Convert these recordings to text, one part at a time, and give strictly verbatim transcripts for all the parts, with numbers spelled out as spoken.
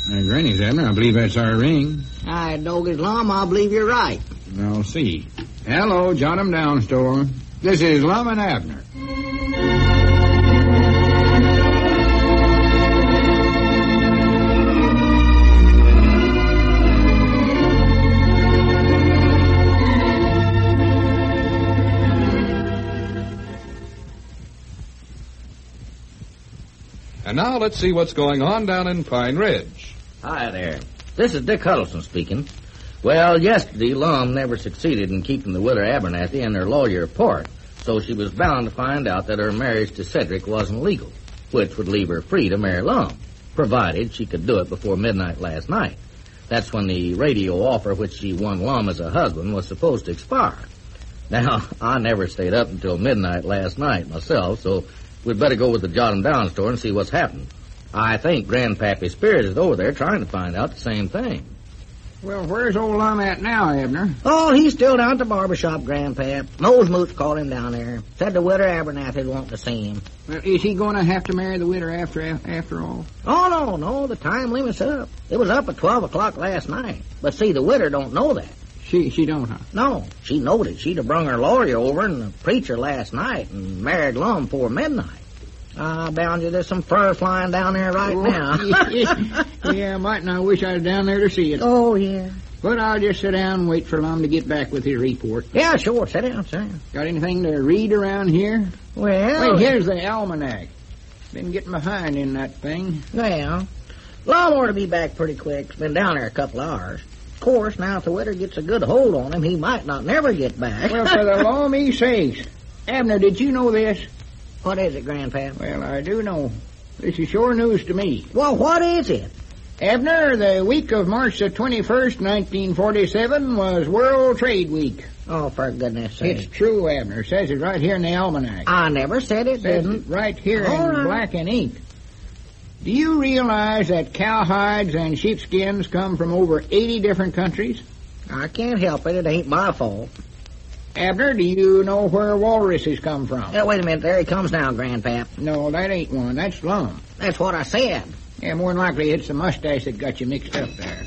Uh, Granny's, Abner. I believe that's our ring. I dog his lum. I believe you're right. I'll see. Hello, Jot 'em Down store. This is Lum and Abner. And now let's see what's going on down in Pine Ridge. Hi there. This is Dick Huddleston speaking. Well, yesterday, Lum never succeeded in keeping the widow Abernathy and her lawyer apart, so she was bound to find out that her marriage to Cedric wasn't legal, which would leave her free to marry Lum, provided she could do it before midnight last night. That's when the radio offer which she won Lum as a husband was supposed to expire. Now, I never stayed up until midnight last night myself, so we'd better go with the Jot 'em Down store and see what's happened. I think Grandpappy Spirit is over there trying to find out the same thing. Well, where's old Lum at now, Abner? Oh, he's still down at the barber shop, Grandpap. Mose Moots called him down there. Said the widow Abernathy'd want to see him. Well, is he going to have to marry the widow after after all? Oh, no, no, the time limit's up. It was up at twelve o'clock last night. But see, the widow don't know that. She she don't, huh? No, she knowed it. She'd have brung her lawyer over and the preacher last night and married Lum before midnight. Ah, bound you, there's some fur flying down there right oh, now. yeah, yeah, mightn't I wish I was down there to see it. Oh, yeah. But I'll just sit down and wait for Lum to get back with his report. Yeah, sure. Sit down, sit down. Got anything to read around here? Well... Wait, here's the almanac. Been getting behind in that thing. Well, Lum ought to be back pretty quick. It's been down there a couple hours. Of course, now if the widow gets a good hold on him, he might not never get back. Well, for the law me sakes. Abner, did you know this? What is it, Grandpa? Well, I do know. This is sure news to me. Well, what is it? Abner, the week of March the twenty-first, nineteen forty-seven, was World Trade Week. Oh, for goodness sake. It's true, Abner. It says it right here in the almanac. I never said it, it says didn't. It right here All in right. black and ink. Do you realize that cowhides and sheepskins come from over eighty different countries? I can't help it. It ain't my fault. Abner, do you know where walruses come from? Yeah, wait a minute. There he comes now, Grandpap. No, that ain't one. That's Lum. That's what I said. Yeah, more than likely it's the mustache that got you mixed up there.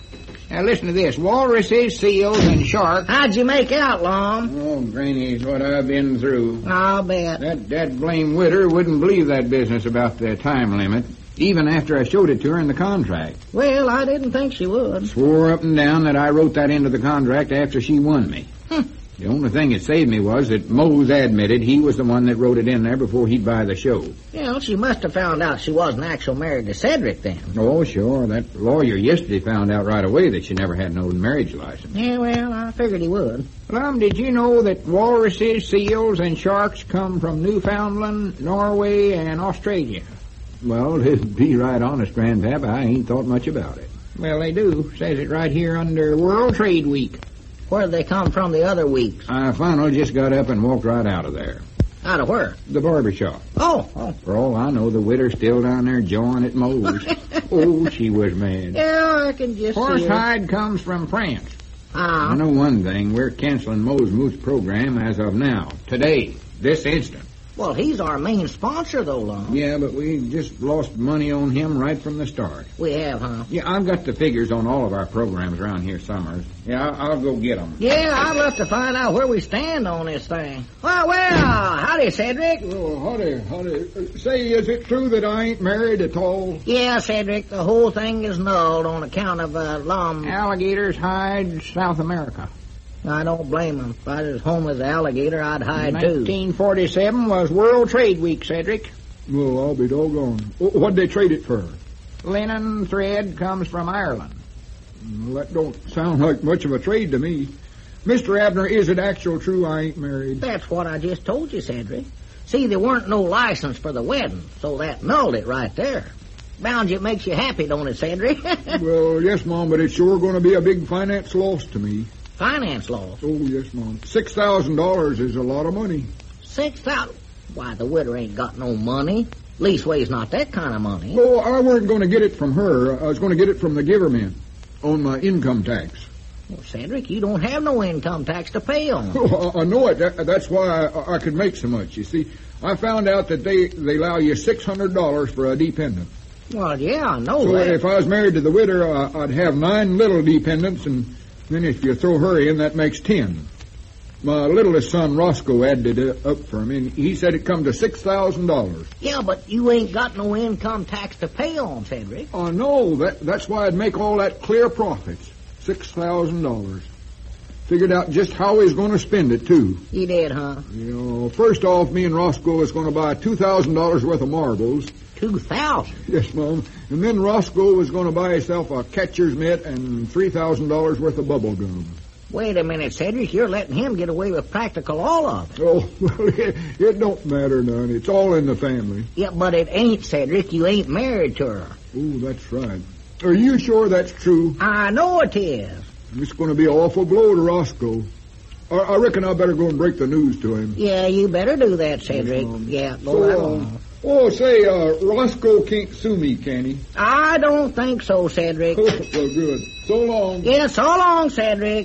Now listen to this. Walruses, seals, and sharks... How'd you make out, Lum? Oh, Granny's what I've been through. I'll bet. That, that blame widder wouldn't believe that business about the time limit, even after I showed it to her in the contract. Well, I didn't think she would. Swore up and down that I wrote that into the contract after she won me. Hm. The only thing that saved me was that Mose admitted he was the one that wrote it in there before he'd buy the show. Well, she must have found out she wasn't actually married to Cedric then. Oh, sure. That lawyer yesterday found out right away that she never had no marriage license. Yeah, well, I figured he would. Lum, did you know that walruses, seals, and sharks come from Newfoundland, Norway, and Australia? Well, to be right honest, Grandpap, I ain't thought much about it. Well, they do. Says it right here under World Trade Week. Where did they come from the other weeks? I finally just got up and walked right out of there. Out of where? The barber shop. Oh, oh. For all I know, the widow's still down there jawing at Mose. Oh, she was mad. Yeah, I can just see her. Horsehide comes from France. Ah. I know one thing. We're canceling Mose Moose's program as of now. Today. This instant. Well, he's our main sponsor, though, Lum. Yeah, but we just lost money on him right from the start. We have, huh? Yeah, I've got the figures on all of our programs around here, Summers. Yeah, I'll, I'll go get them. Yeah, I'd love to find out where we stand on this thing. Well, well, howdy, Cedric. Oh, howdy, howdy. Say, is it true that I ain't married at all? Yeah, Cedric, the whole thing is nulled on account of, uh, Lum. Alligators hide South America. I don't blame him. If I was home with the alligator, I'd hide, too. nineteen forty-seven was World Trade Week, Cedric. Well, I'll be doggone. What'd they trade it for? Linen thread comes from Ireland. Well, that don't sound like much of a trade to me. Mister Abner, is it actual true I ain't married? That's what I just told you, Cedric. See, there weren't no license for the wedding, so that nulled it right there. Bound you it makes you happy, don't it, Cedric? Well, yes, Mom, but it's sure going to be a big finance loss to me. Finance loss? Oh, yes, Mom. Six thousand dollars is a lot of money. Six thousand? Why, the widow ain't got no money. Leastways, not that kind of money. Oh, I weren't going to get it from her. I was going to get it from the giverman on my income tax. Well, Cedric, you don't have no income tax to pay on. Oh, I know it. That, that's why I, I could make so much. You see, I found out that they, they allow you six hundred dollars for a dependent. Well, yeah, I know So that. if I was married to the widow, uh, I'd have nine little dependents, and then if you throw her in, that makes ten. My littlest son, Roscoe, added it up for me, and he said it come to six thousand dollars. Yeah, but you ain't got no income tax to pay on, Cedric. Oh, no, that, that's why I'd make all that clear profits. six thousand dollars. Figured out just how he's going to spend it, too. You did, huh? You know, first off, me and Roscoe was going to buy two thousand dollars worth of marbles. Two thousand? Yes, Mom. And then Roscoe was going to buy himself a catcher's mitt and three thousand dollars worth of bubble gum. Wait a minute, Cedric. You're letting him get away with practical all of it. Oh, well, it, it don't matter none. It's all in the family. Yeah, but it ain't, Cedric. You ain't married to her. Oh, that's right. Are you sure that's true? I know it is. It's going to be an awful blow to Roscoe. I, I reckon I better go and break the news to him. Yeah, you better do that, Cedric. Um, yeah, go so, right uh, on. Oh, say, uh, Roscoe can't sue me, can he? I don't think so, Cedric. Oh, well, good. So long. Yeah, so long, Cedric.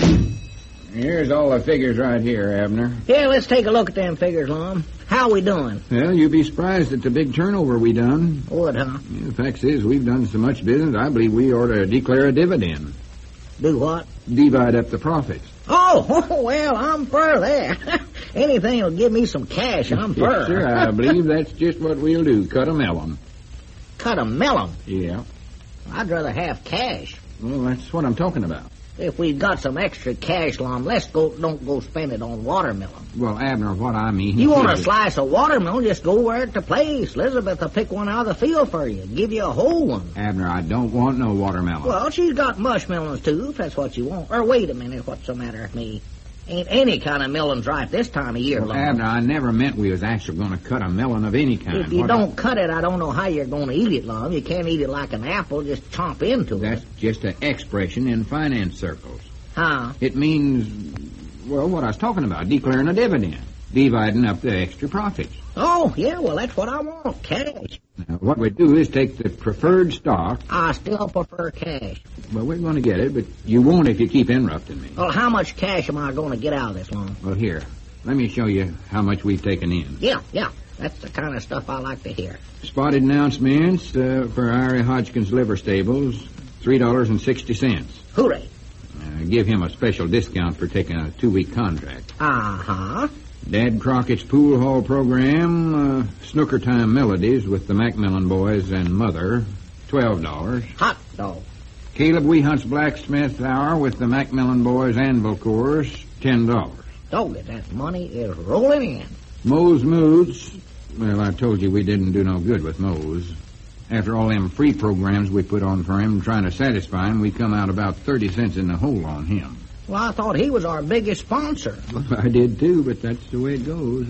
Here's all the figures right here, Abner. Here, let's take a look at them figures, Lum. How we doing? Well, you'd be surprised at the big turnover we done. Would, huh? Yeah, the fact is, we've done so much business, I believe we ought to declare a dividend. Do what? Divide up the profits. Oh, oh well, I'm for that. Anything will give me some cash, I'm for. Yes, sir, I believe that's just what we'll do. Cut a melon. Cut a melon. Yeah. I'd rather have cash. Well, that's what I'm talking about. If we've got some extra cash, Lum, let's go. Don't go spend it on watermelon. Well, Abner, what I mean... You want a is- slice of watermelon, just go where it's the place. Elizabeth will pick one out of the field for you. Give you a whole one. Abner, I don't want no watermelon. Well, she's got mushmelons, too, if that's what you want. Or wait a minute, what's the matter with me? Ain't any kind of melons ripe this time of year, Well, Lum. Abner, I never meant we was actually going to cut a melon of any kind. If you What don't cut it, I don't know how you're going to eat it, Lum. You can't eat it like an apple, just chomp into I... That's it. just an expression in finance circles. Huh? It means, well, what I was talking about, declaring a dividend, dividing up the extra profits. Oh, yeah, well, that's what I want, cash. Now, what we do is take the preferred stock. I still prefer cash. Well, we're going to get it, but you won't if you keep interrupting me. Well, how much cash am I going to get out of this, Lum? Well, here, let me show you how much we've taken in. Yeah, yeah, that's the kind of stuff I like to hear. Spotted announcements uh, for Irie Hodgkins Liver Stables, three dollars and sixty cents. Hooray. Uh, give him a special discount for taking a two-week contract. Uh-huh. Dad Crockett's Pool Hall program, uh, Snooker Time Melodies with the Macmillan Boys and Mother, twelve dollars. Hot dog. Caleb Weehunt's Blacksmith Hour with the Macmillan Boys Anvil Course, ten dollars. Dog it, that money is rolling in. Moe's Moods, well, I told you we didn't do no good with Moe's. After all them free programs we put on for him trying to satisfy him, we come out about thirty cents in the hole on him. Well, I thought he was our biggest sponsor. Well, I did too, but that's the way it goes.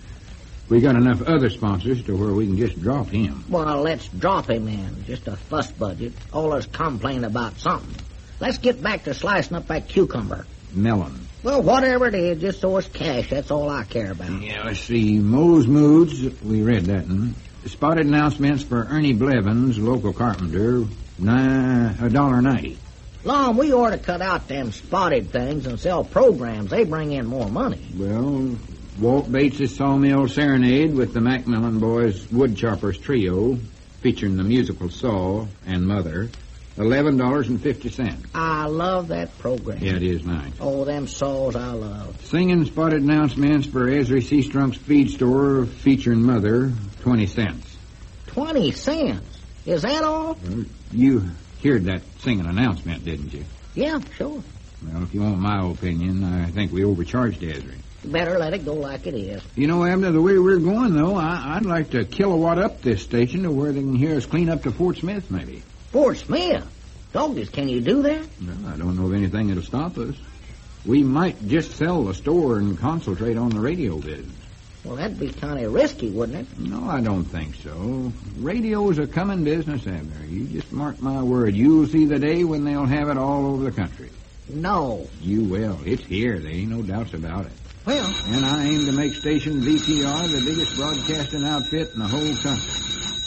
We got enough other sponsors to where we can just drop him. Well, let's drop him in. Just a fuss budget. All us complain about something. Let's get back to slicing up that cucumber. Melon. Well, whatever it is, just so it's cash. That's all I care about. Yeah, let's see. Moe's Moods, we read that one. Spotted announcements for Ernie Blevins, local carpenter, nine, a dollar ninety. Lom, we ought to cut out them spotted things and sell programs. They bring in more money. Well, Walt Bates's Sawmill Serenade with the Macmillan Boys Woodchoppers Trio, featuring the musical Saw and Mother, eleven dollars and fifty cents. I love that program. Yeah, it is nice. Oh, them saws I love. Singing spotted announcements for Esri Seastrunk's Feed Store, featuring Mother, twenty cents. Twenty cents? Is that all? Well, you heard that singing announcement, didn't you? Yeah, sure. Well, if you want my opinion, I think we overcharged Esri. Better let it go like it is. You know, Abner, the way we're going, though, I, I'd like to kilowatt up this station to where they can hear us clean up to Fort Smith, maybe. Fort Smith? Doggies, can you do that? Well, I don't know of anything that'll stop us. We might just sell the store and concentrate on the radio business. Well, that'd be kind of risky, wouldn't it? No, I don't think so. Radio's a coming business, Abner. You just mark my word. You'll see the day when they'll have it all over the country. No. You will. It's here. There ain't no doubts about it. Well, And I aim to make Station V T R the biggest broadcasting outfit in the whole country.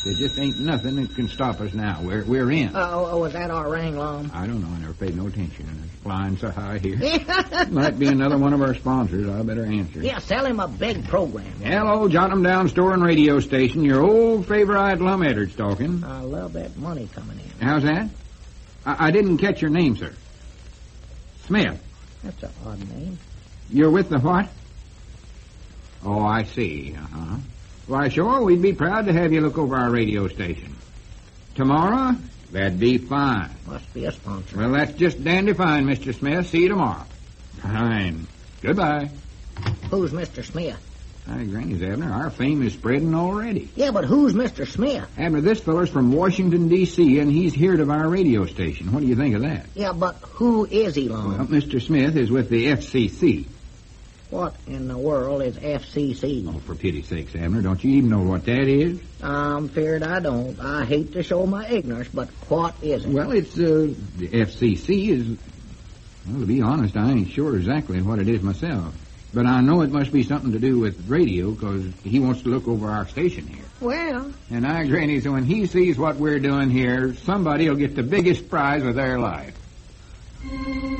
There just ain't nothing that can stop us now. We're we're in. Uh, oh, oh, was that our ring, Lum? I don't know. I never paid no attention. And it's flying so high here. Might be another one of our sponsors. I better answer. Yeah, sell him a big program. Hello, Jot 'em Down Store and Radio Station. Your old favorite Lum Eddard's talking. I love that money coming in. How's that? I, I didn't catch your name, sir. Smith. That's an odd name. You're with the what? Oh, I see. Uh-huh. Why, sure, we'd be proud to have you look over our radio station. Tomorrow? That'd be fine. Must be a sponsor. Well, that's just dandy fine, Mister Smith. See you tomorrow. Fine. Goodbye. Who's Mister Smith? Hi, Granny's Abner. Our fame is spreading already. Yeah, but who's Mister Smith? Abner, this feller's from Washington, D C, and he's heard of our radio station. What do you think of that? Yeah, but who is he, Lum? Well, Mister Smith is with the F C C. What in the world is F C C? Oh, for pity's sakes, Abner, don't you even know what that is? I'm feared I don't. I hate to show my ignorance, but what is it? Well, it's, uh, the F C C is... Well, to be honest, I ain't sure exactly what it is myself. But I know it must be something to do with radio, because he wants to look over our station here. Well... And I, Granny, so when he sees what we're doing here, somebody will get the biggest prize of their life.